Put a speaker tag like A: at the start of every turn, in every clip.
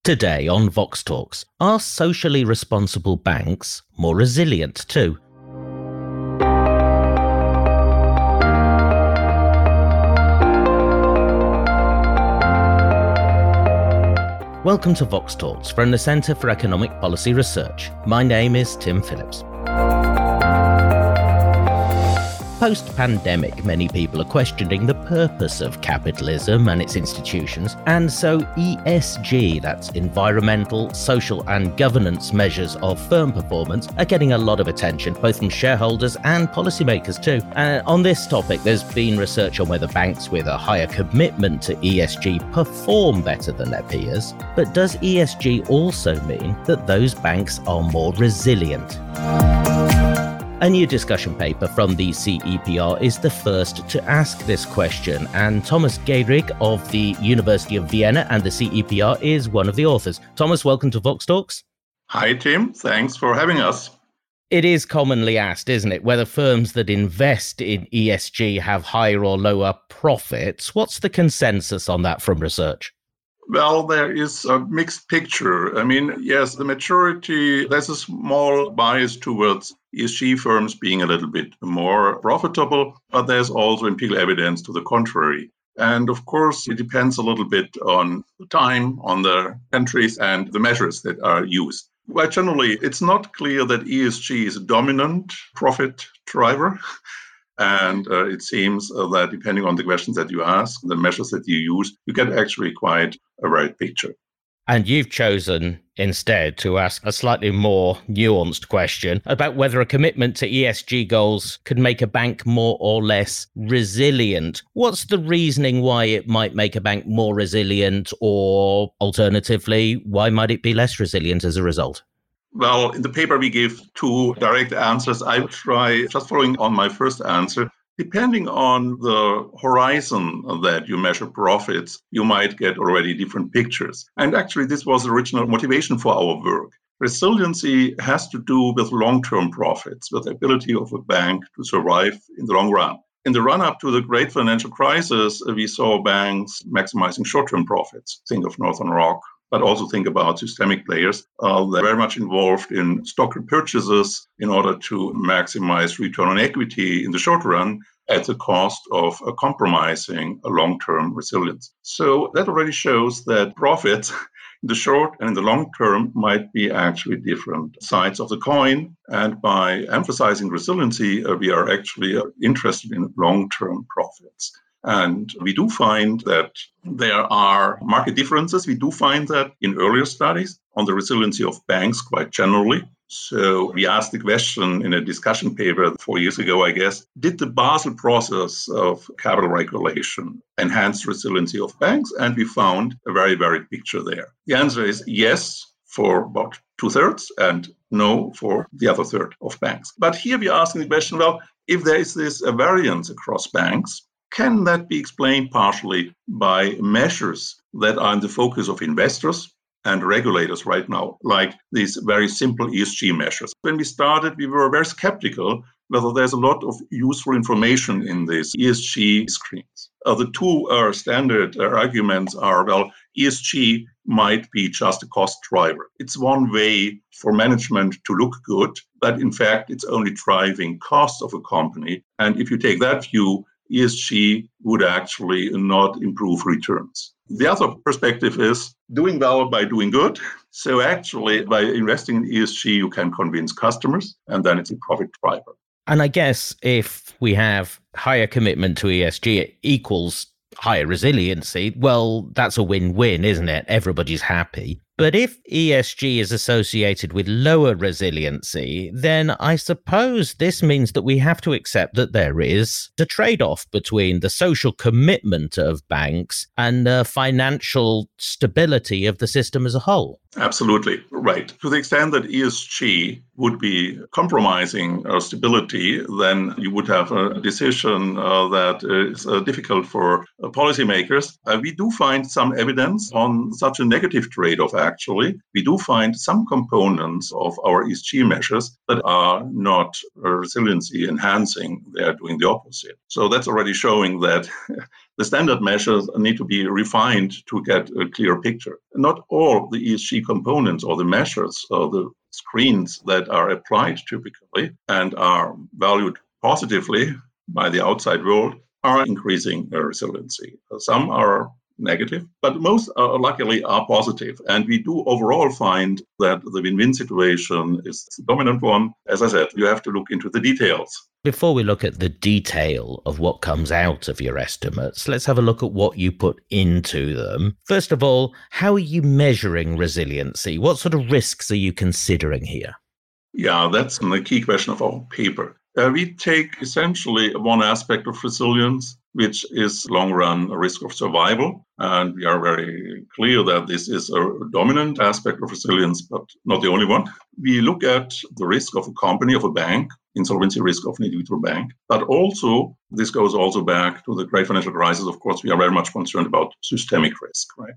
A: Today on Vox Talks, are socially responsible banks more resilient too? Welcome to Vox Talks from the Centre for Economic Policy Research. My name is Tim Phillips. Post-pandemic, many people are questioning the purpose of capitalism and its institutions, and so ESG, that's environmental, social and governance measures of firm performance, are getting a lot of attention, both from shareholders and policymakers too. On this topic, there's been research on whether banks with a higher commitment to ESG perform better than their peers. But does ESG also mean that those banks are more resilient? A new discussion paper from the CEPR is the first to ask this question, and Thomas Gehrig of the University of Vienna and the CEPR is one of the authors. Thomas, welcome to Vox Talks.
B: Hi, Tim. Thanks for having us.
A: It is commonly asked, isn't it, whether firms that invest in ESG have higher or lower profits. What's the consensus on that from research?
B: Well, there is a mixed picture. Yes, the majority, there's a small bias towards ESG firms being a little bit more profitable, but there's also empirical evidence to the contrary. And of course, it depends a little bit on the time, on the countries, and the measures that are used. Well, generally, it's not clear that ESG is a dominant profit driver. And it seems that depending on the questions that you ask, the measures that you use, you get actually quite a right picture.
A: And you've chosen instead to ask a slightly more nuanced question about whether a commitment to ESG goals could make a bank more or less resilient. What's the reasoning why it might make a bank more resilient, or alternatively, why might it be less resilient as a result?
B: Well, in the paper, we give two direct answers. I would try, just following on my first answer, depending on the horizon that you measure profits, you might get already different pictures. And actually, this was the original motivation for our work. Resiliency has to do with long-term profits, with the ability of a bank to survive in the long run. In the run-up to the great financial crisis, we saw banks maximizing short-term profits. Think of Northern Rock, but also think about systemic players. They're very much involved in stock repurchases in order to maximize return on equity in the short run at the cost of compromising a long-term resilience. So that already shows that profits in the short and in the long term might be actually different sides of the coin. And by emphasizing resiliency, we are actually interested in long-term profits. And we do find that there are market differences. We do find that in earlier studies on the resiliency of banks quite generally. So we asked the question in a discussion paper 4 years ago, I guess, did the Basel process of capital regulation enhance resiliency of banks? And we found a very varied picture there. The answer is yes for about 2/3 and no for the other third of banks. But here we are asking the question, well, if there is this variance across banks, can that be explained partially by measures that are in the focus of investors and regulators right now, like these very simple ESG measures? When we started, we were very skeptical whether there's a lot of useful information in these ESG screens. The two standard arguments are, well, ESG might be just a cost driver. It's one way for management to look good, but in fact, it's only driving costs of a company. And if you take that view, ESG would actually not improve returns. The other perspective is doing well by doing good. So actually, by investing in ESG, you can convince customers, and then it's a profit driver.
A: And I guess if we have higher commitment to ESG, it equals higher resiliency. Well, that's a win-win, isn't it? Everybody's happy. But if ESG is associated with lower resiliency, then I suppose this means that we have to accept that there is a trade-off between the social commitment of banks and the financial stability of the system as a whole.
B: Absolutely right. To the extent that ESG would be compromising stability, then you would have a decision that is difficult for policymakers. We do find some evidence on such a negative trade-off, actually. We do find some components of our ESG measures that are not resiliency enhancing. They are doing the opposite. So that's already showing that the standard measures need to be refined to get a clear picture. Not all the ESG components or the measures or the screens that are applied typically and are valued positively by the outside world are increasing resiliency. Some are negative, but most luckily are positive. And we do overall find that the win-win situation is the dominant one. As I said, you have to look into the details.
A: Before we look at the detail of what comes out of your estimates, let's have a look at what you put into them. First of all, how are you measuring resiliency? What sort of risks are you considering here?
B: Yeah, that's the key question of our paper. We take essentially one aspect of resilience, which is long-run risk of survival. And we are very clear that this is a dominant aspect of resilience, but not the only one. We look at the risk of a company, of a bank, insolvency risk of an individual bank. But also, this goes also back to the great financial crisis. Of course, we are very much concerned about systemic risk, right?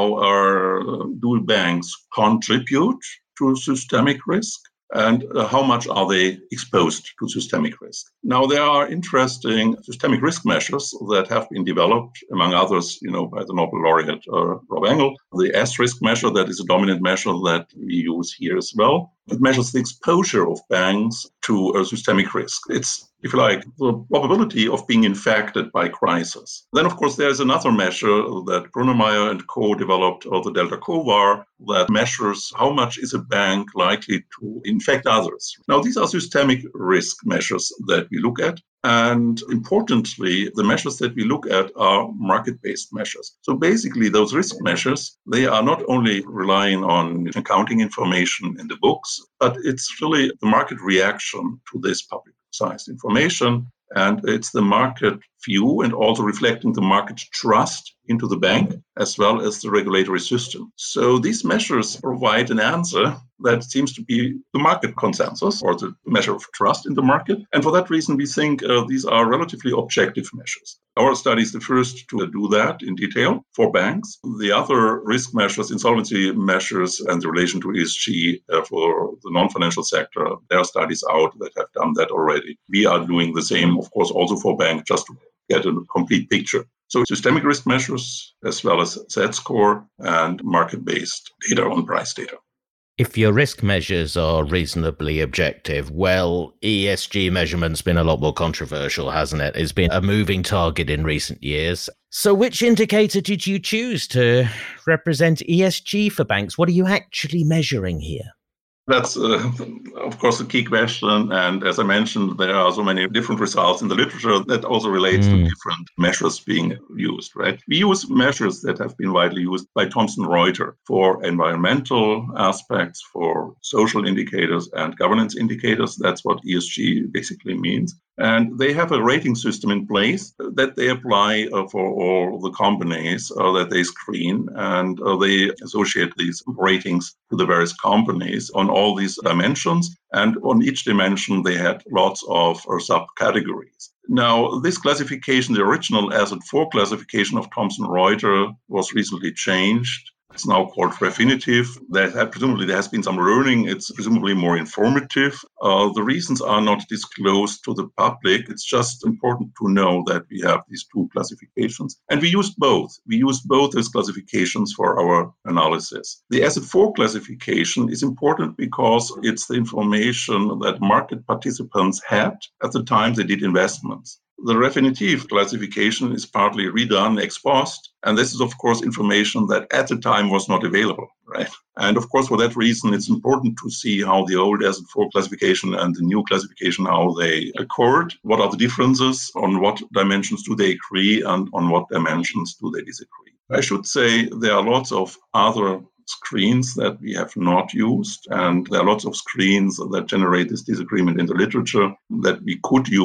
B: How do banks contribute to systemic risk? And how much are they exposed to systemic risk? Now, there are interesting systemic risk measures that have been developed, among others, by the Nobel laureate Rob Engel. The S-risk measure, that is a dominant measure that we use here as well. It measures the exposure of banks to systemic risk. It's, if you like, the probability of being infected by crisis. Then, of course, there's another measure that Brunnermeier and co. developed, the Delta COVAR, that measures how much is a bank likely to infect others. Now, these are systemic risk measures that we look at. And importantly, the measures that we look at are market-based measures. So basically, those risk measures, they are not only relying on accounting information in the books, but it's really the market reaction to this publicized information. And it's the market view and also reflecting the market trust into the bank as well as the regulatory system. So these measures provide an answer that seems to be the market consensus or the measure of trust in the market. And for that reason, we think these are relatively objective measures. Our study is the first to do that in detail for banks. The other risk measures, insolvency measures, and the relation to ESG for the non-financial sector, there are studies out that have done that already. We are doing the same, of course, also for banks, just to get a complete picture. So systemic risk measures, as well as Z-score and market-based data on price data.
A: If your risk measures are reasonably objective, well, ESG measurement's been a lot more controversial, hasn't it? It's been a moving target in recent years. So which indicator did you choose to represent ESG for banks? What are you actually measuring here?
B: That's, of course, a key question. And as I mentioned, there are so many different results in the literature that also relates to different measures being used, right? We use measures that have been widely used by Thomson Reuters for environmental aspects, for social indicators and governance indicators. That's what ESG basically means. And they have a rating system in place that they apply for all the companies that they screen. And they associate these ratings to the various companies on all these dimensions. And on each dimension, they had lots of subcategories. Now, this classification, the original Asset 4 classification of Thomson Reuters, was recently changed. It's now called Refinitiv. Presumably there has been some learning. It's presumably more informative. The reasons are not disclosed to the public. It's just important to know that we have these two classifications. And we used both. We used both these classifications for our analysis. The Asset 4 classification is important because it's the information that market participants had at the time they did investments. The Refinitiv classification is partly redone ex post, and this is, of course, information that at the time was not available, right? And of course, for that reason, it's important to see how the old Asset 4 classification and the new classification, how they accord, what are the differences, on what dimensions do they agree, and on what dimensions do they disagree. I should say there are lots of other screens that we have not used, and there are lots of screens that generate this disagreement in the literature that we could use.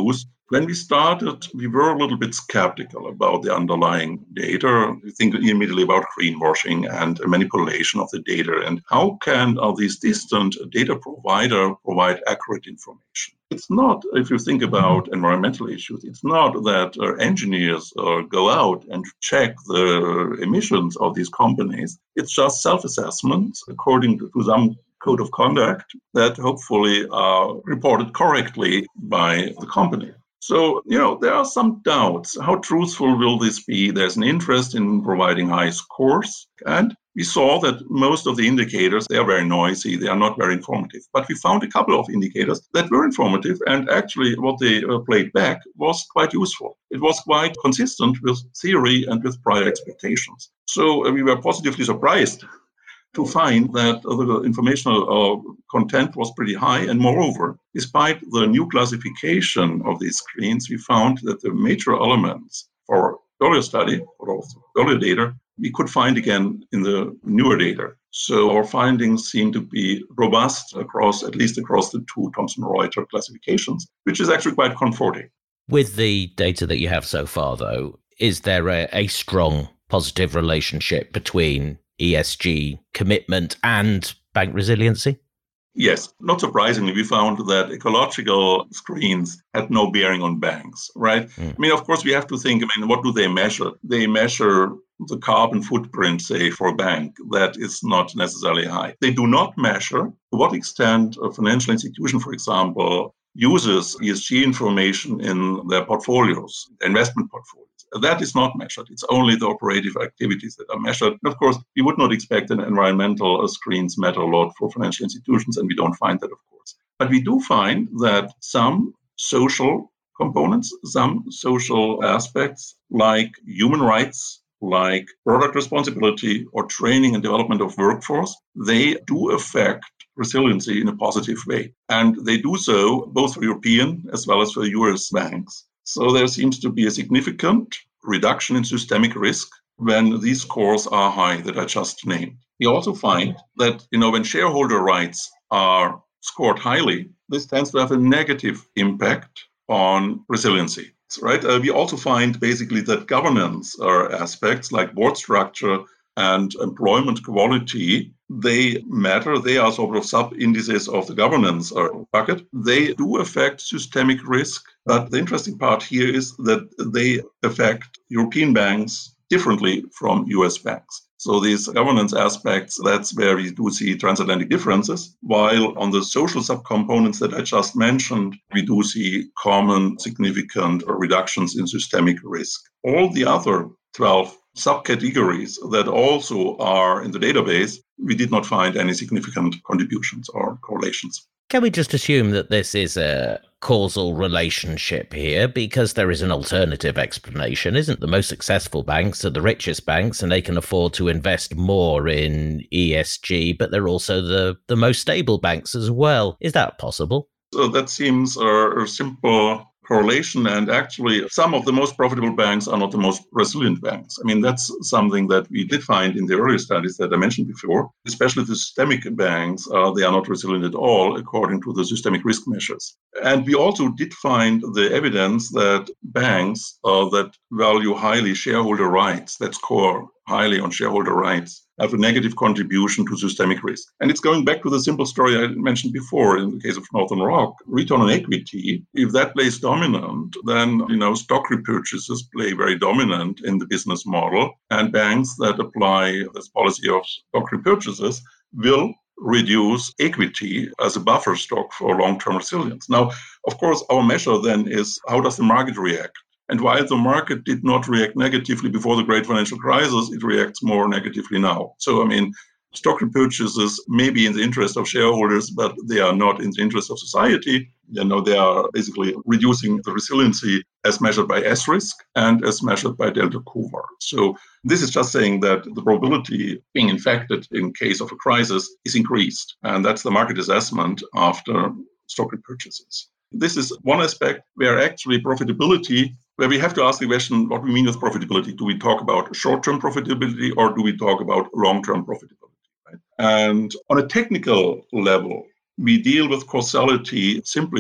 B: When we started, we were a little bit skeptical about the underlying data. We think immediately about greenwashing and manipulation of the data. And how can these distant data providers provide accurate information? It's not, if you think about environmental issues, it's not that engineers go out and check the emissions of these companies. It's just self-assessment according to some code of conduct that hopefully are reported correctly by the company. So, there are some doubts. How truthful will this be? There's an interest in providing high scores. And we saw that most of the indicators, they are very noisy. They are not very informative. But we found a couple of indicators that were informative. And actually, what they played back was quite useful. It was quite consistent with theory and with prior expectations. So we were positively surprised to find that the informational content was pretty high. And moreover, despite the new classification of these screens, we found that the major elements for earlier study, or also earlier data, we could find again in the newer data. So our findings seem to be robust at least across the two Thomson Reuters classifications, which is actually quite comforting.
A: With the data that you have so far, though, is there a strong positive relationship between ESG commitment and bank resiliency?
B: Yes, not surprisingly, we found that ecological screens had no bearing on banks, right? I mean, of course, we have to think, what do they measure? They measure the carbon footprint, say, for a bank. That is not necessarily high. They do not measure to what extent a financial institution, for example, uses ESG information in their portfolios, investment portfolios. That is not measured. It's only the operative activities that are measured. And of course, we would not expect that environmental screens matter a lot for financial institutions, and we don't find that, of course. But we do find that some social components, some social aspects like human rights, like product responsibility or training and development of workforce, they do affect resiliency in a positive way. And they do so both for European as well as for US banks. So there seems to be a significant reduction in systemic risk when these scores are high that I just named. We also find that, when shareholder rights are scored highly, this tends to have a negative impact on resiliency, right? We also find basically that governance aspects like board structure and employment quality, they matter. They are sort of sub-indices of the governance bucket. They do affect systemic risk. But the interesting part here is that they affect European banks differently from US banks. So these governance aspects, that's where we do see transatlantic differences. While on the social subcomponents that I just mentioned, we do see common significant reductions in systemic risk. All the other 12 subcategories that also are in the database, we did not find any significant contributions or correlations.
A: Can we just assume that this is a causal relationship here because there is an alternative explanation? Isn't the most successful banks are the richest banks and they can afford to invest more in ESG, but they're also the most stable banks as well? Is that possible?
B: So that seems a simple correlation, and actually some of the most profitable banks are not the most resilient banks. That's something that we did find in the earlier studies that I mentioned before, especially the systemic banks, they are not resilient at all according to the systemic risk measures. And we also did find the evidence that banks that value highly shareholder rights, that score highly on shareholder rights, have a negative contribution to systemic risk. And it's going back to the simple story I mentioned before in the case of Northern Rock. Return on equity, if that plays dominant, then stock repurchases play very dominant in the business model. And banks that apply this policy of stock repurchases will reduce equity as a buffer stock for long-term resilience. Now, of course, our measure then is how does the market react? And while the market did not react negatively before the great financial crisis, it reacts more negatively now. So, stock repurchases may be in the interest of shareholders, but they are not in the interest of society. They are basically reducing the resiliency as measured by S-risk and as measured by delta Q-VAR. So this is just saying that the probability being infected in case of a crisis is increased. And that's the market assessment after stock repurchases. This is one aspect where actually profitability, where we have to ask the question, what we mean with profitability. Do we talk about short-term profitability or do we talk about long-term profitability? Right? And on a technical level, we deal with causality simply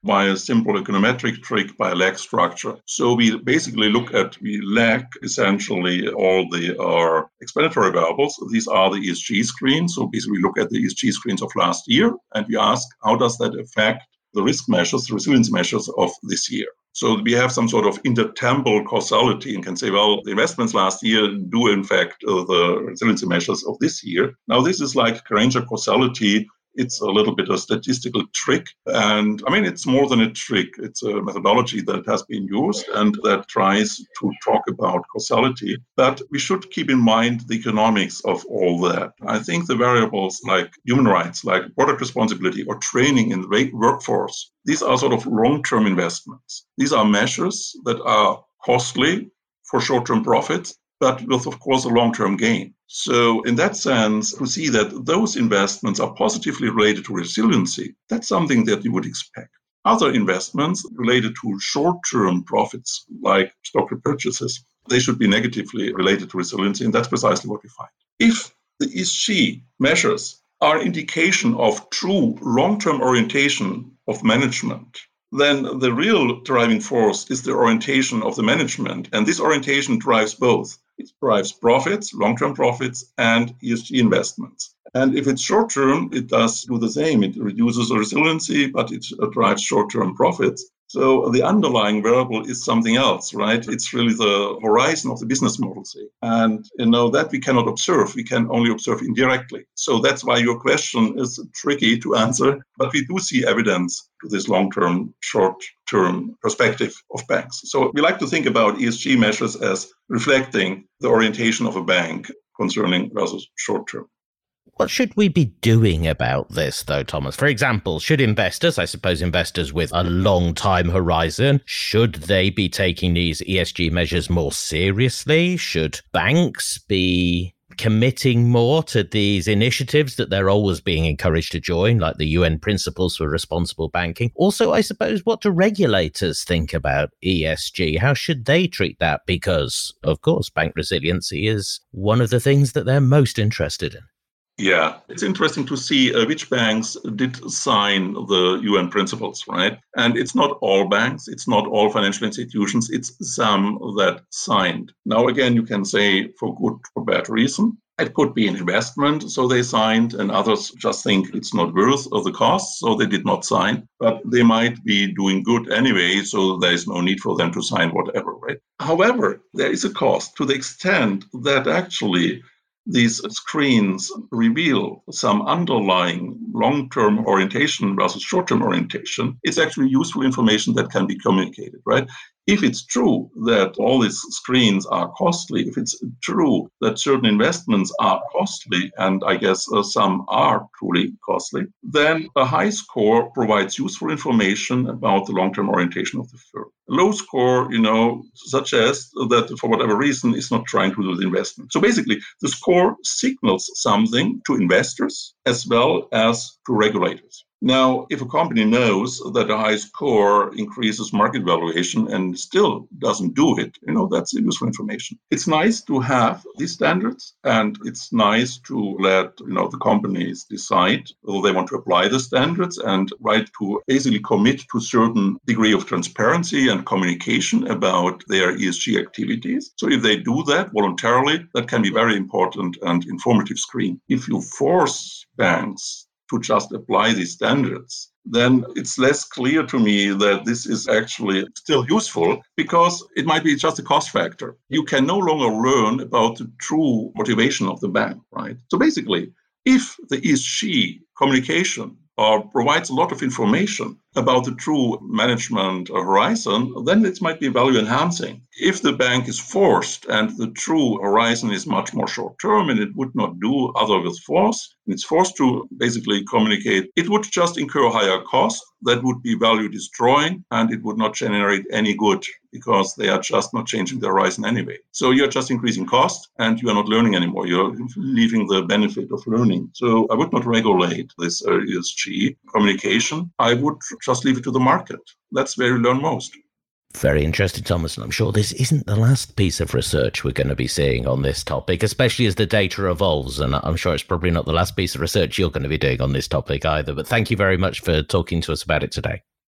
B: by a simple econometric trick, by a lag structure. So we basically we lag essentially all the explanatory variables. These are the ESG screens. So basically we look at the ESG screens of last year and we ask, how does that affect the risk measures, the resilience measures of this year? So we have some sort of intertemporal causality and can say, well, the investments last year do in fact the resiliency measures of this year. Now, this is like Granger causality. It's a little bit of a statistical trick. And I mean, it's more than a trick. It's a methodology that has been used and that tries to talk about causality. But we should keep in mind the economics of all that. I think the variables like human rights, like product responsibility or training in the workforce, these are sort of long-term investments. These are measures that are costly for short-term profits, but with, of course, a long-term gain. So in that sense, to see that those investments are positively related to resiliency, that's something that you would expect. Other investments related to short-term profits, like stock repurchases, they should be negatively related to resiliency, and that's precisely what we find. If the ESG measures are an indication of true long-term orientation of management, then the real driving force is the orientation of the management. And this orientation drives both. It drives profits, long-term profits, and ESG investments. And if it's short-term, it does do the same. It reduces the resiliency, but it drives short-term profits. So the underlying variable is something else, right? It's really the horizon of the business model, say. And that we cannot observe. We can only observe indirectly. So that's why your question is tricky to answer. But we do see evidence to this long-term, short-term perspective of banks. So we like to think about ESG measures as reflecting the orientation of a bank concerning versus short-term.
A: What should we be doing about this, though, Thomas? For example, should investors, I suppose investors with a long time horizon, should they be taking these ESG measures more seriously? Should banks be committing more to these initiatives that they're always being encouraged to join, like the UN Principles for Responsible Banking? Also, I suppose, what do regulators think about ESG? How should they treat that? Because, of course, bank resiliency is one of the things that they're most interested in.
B: Yeah, it's interesting to see which banks did sign the UN principles, right? And it's not all banks, it's not all financial institutions, it's some that signed. Now, again, you can say for good or bad reason. It could be an investment, so they signed, and others just think it's not worth of the cost, so they did not sign. But they might be doing good anyway, so there is no need for them to sign whatever, right? However, there is a cost to the extent that actually these screens reveal some underlying long-term orientation versus short-term orientation. It's actually useful information that can be communicated, right? If it's true that all these screens are costly, if it's true that certain investments are costly, and I guess some are truly costly, then a high score provides useful information about the long-term orientation of the firm. A low score, suggests that for whatever reason, it's not trying to do the investment. So basically, the score signals something to investors as well as to regulators. Now, if a company knows that a high score increases market valuation and still doesn't do it, that's useful information. It's nice to have these standards, and it's nice to let the companies decide whether they want to apply the standards and to basically commit to a certain degree of transparency and communication about their ESG activities. So if they do that voluntarily, that can be very important and informative screen. If you force banks to just apply these standards, then it's less clear to me that this is actually still useful, because it might be just a cost factor. You can no longer learn about the true motivation of the bank, right? So basically, if the ESG communication provides a lot of information about the true management horizon, then it might be value enhancing. If the bank is forced and the true horizon is much more short term and it would not do other with force, and it's forced to basically communicate, it would just incur higher costs that would be value destroying, and it would not generate any good because they are just not changing the horizon anyway. So you're just increasing cost and you are not learning anymore. You're leaving the benefit of learning. So I would not regulate this ESG communication. I would just leave it to the market. That's where you learn most.
A: Very interesting, Thomas. And I'm sure this isn't the last piece of research we're going to be seeing on this topic, especially as the data evolves. And I'm sure it's probably not the last piece of research you're going to be doing on this topic either. But thank you very much for talking to us about it today.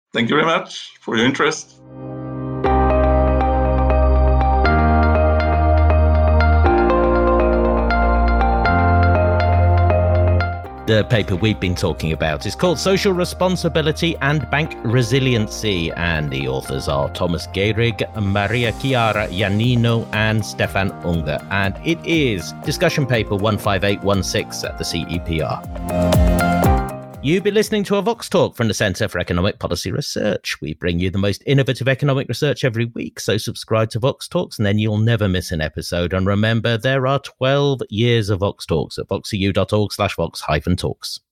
B: Thank you very much for your interest.
A: The paper we've been talking about is called Social Responsibility and Bank Resiliency, and the authors are Thomas Gehrig, Maria Chiara Iannino, and Stefan Unger, and it is discussion paper 15816 at the CEPR. You've been listening to a Vox Talk from the Centre for Economic Policy Research. We bring you the most innovative economic research every week, so subscribe to Vox Talks and then you'll never miss an episode. And remember, there are 12 years of Vox Talks at voxeu.org/vox-talks.